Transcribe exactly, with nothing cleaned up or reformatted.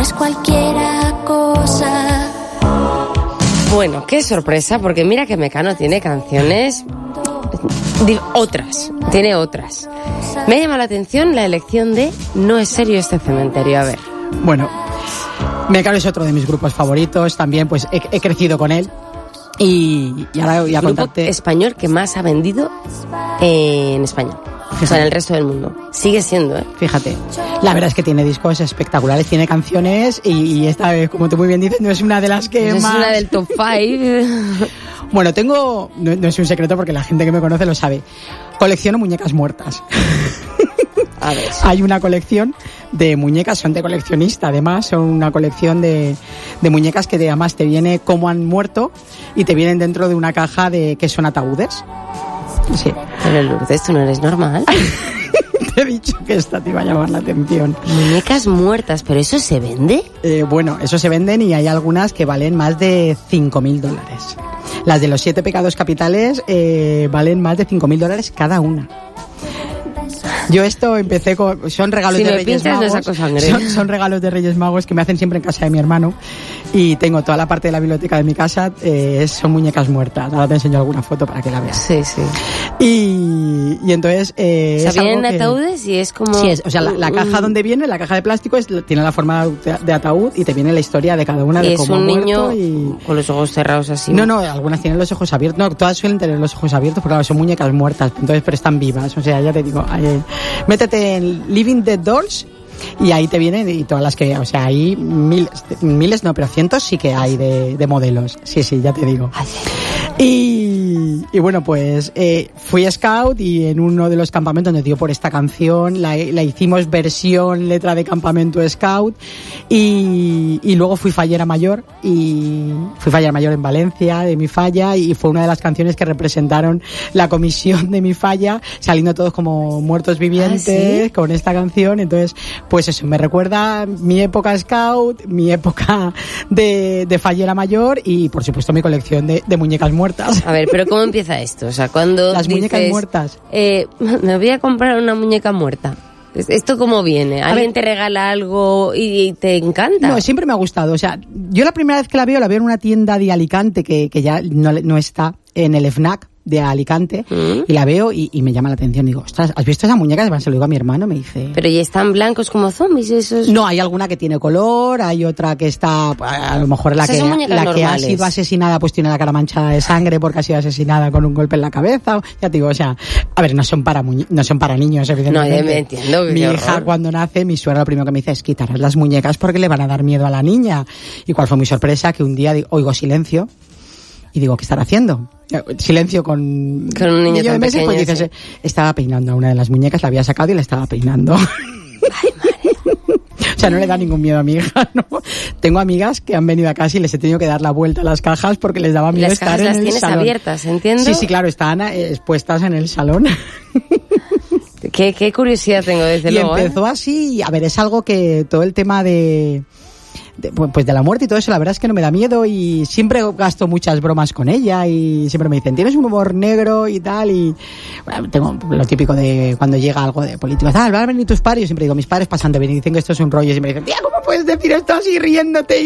es cualquiera cosa. Bueno, qué sorpresa, porque mira que Mecano tiene canciones... Otras, tiene otras. Me ha llamado la atención la elección de No es serio este cementerio, a ver. Bueno, Mecano es otro de mis grupos favoritos, también pues he, he crecido con él. Y, y ahora voy a el grupo contarte... español que más ha vendido en España. Fíjate. O sea, en el resto del mundo. Sigue siendo, ¿eh? Fíjate. La verdad es que tiene discos espectaculares, tiene canciones y, y esta vez, como tú muy bien dices, no es una de las que pues más... Es una del top cinco. Bueno, tengo... No, no es un secreto porque la gente que me conoce lo sabe. Colecciono muñecas muertas. A ver. Hay una colección de muñecas, son de coleccionista además, son una colección de, de muñecas que además te viene cómo han muerto y te vienen dentro de una caja de que son ataúdes. Sí. Pero Lourdes, tú no eres normal. Te he dicho que esta te iba a llamar la atención. Muñecas muertas, ¿pero eso se vende? Eh, bueno, eso se venden y hay algunas que valen más de cinco mil dólares. Las de los siete pecados capitales eh, valen más de cinco mil dólares cada una. Yo esto empecé con... Son regalos si de me Reyes pinchas, Magos. No saco sangre. Son, son regalos de Reyes Magos que me hacen siempre en casa de mi hermano. Y tengo toda la parte de la biblioteca de mi casa, eh, son muñecas muertas. Ahora te enseño alguna foto para que la veas. Sí, sí. Y, y entonces... Eh, o sea, es algo vienen que... ataúdes y es como... Sí, es, o sea, la, la caja donde viene, la caja de plástico, es, tiene la forma de, de ataúd y te viene la historia de cada una y de es cómo un ha niño y... con los ojos cerrados así. No, no, algunas tienen los ojos abiertos. No, todas suelen tener los ojos abiertos porque claro, son muñecas muertas, entonces pero están vivas. O sea, ya te digo, eh, métete en Living Dead Dolls y ahí te vienen y todas las que, o sea, hay miles, miles no, pero cientos sí que hay de, de modelos. Sí, sí, ya te digo. Y, y bueno, pues eh, fui a Scout y en uno de los campamentos nos dio por esta canción, la, la hicimos versión letra de campamento Scout y, y luego fui fallera mayor y fui fallera mayor en Valencia de mi falla y fue una de las canciones que representaron la comisión de mi falla, saliendo todos como muertos vivientes. ¿Ah, sí? Con esta canción. Entonces, pues eso, me recuerda mi época Scout, mi época de, de fallera mayor y por supuesto mi colección de, de muñecas muertas. A ver, pero ¿cómo empieza esto? O sea, cuando las dices, muñecas muertas. Eh, me voy a comprar una muñeca muerta. ¿Esto cómo viene? ¿Alguien te regala algo y te encanta? No, siempre me ha gustado. O sea, yo la primera vez que la veo, la veo en una tienda de Alicante que, que ya no, no está, en el FNAC de Alicante, ¿Mm? y la veo y, y me llama la atención. Digo, ostras, ¿has visto esa muñeca? Se lo digo a mi hermano, me dice... ¿Pero ya están blancos como zombies esos? No, hay alguna que tiene color, hay otra que está... A lo mejor la, que, la que ha sido asesinada pues tiene la cara manchada de sangre porque ha sido asesinada con un golpe en la cabeza. Ya te digo, o sea... A ver, no son para muñe- no son para niños, evidentemente. No, me entiendo. Mi hija cuando nace, mi suegra lo primero que me dice es quitarás las muñecas porque le van a dar miedo a la niña. Y cuál fue mi sorpresa, que un día digo, oigo silencio y digo, ¿qué estará haciendo? Silencio con, con un niño, niño tan de meses, pequeño, pues dices, sí. Estaba peinando a una de las muñecas, la había sacado y la estaba peinando. Ay, madre. O sea, no le da ningún miedo a mi hija, ¿no? Tengo amigas que han venido a casa y les he tenido que dar la vuelta a las cajas porque les daba miedo estar en el salón. Las cajas las tienes abiertas, ¿entiendo? Sí, sí, claro, están expuestas en el salón. Qué, qué curiosidad tengo desde y luego. Y empezó ¿eh? así, a ver, es algo que todo el tema de... De, pues de la muerte y todo eso, la verdad es que no me da miedo y siempre gasto muchas bromas con ella y siempre me dicen, tienes un humor negro y tal y bueno, tengo lo típico de cuando llega algo de político, ah, van a venir tus padres, yo siempre digo, mis padres pasan de venir y dicen que esto es un rollo y siempre dicen, tía, ¿cómo puedes decir esto así riéndote?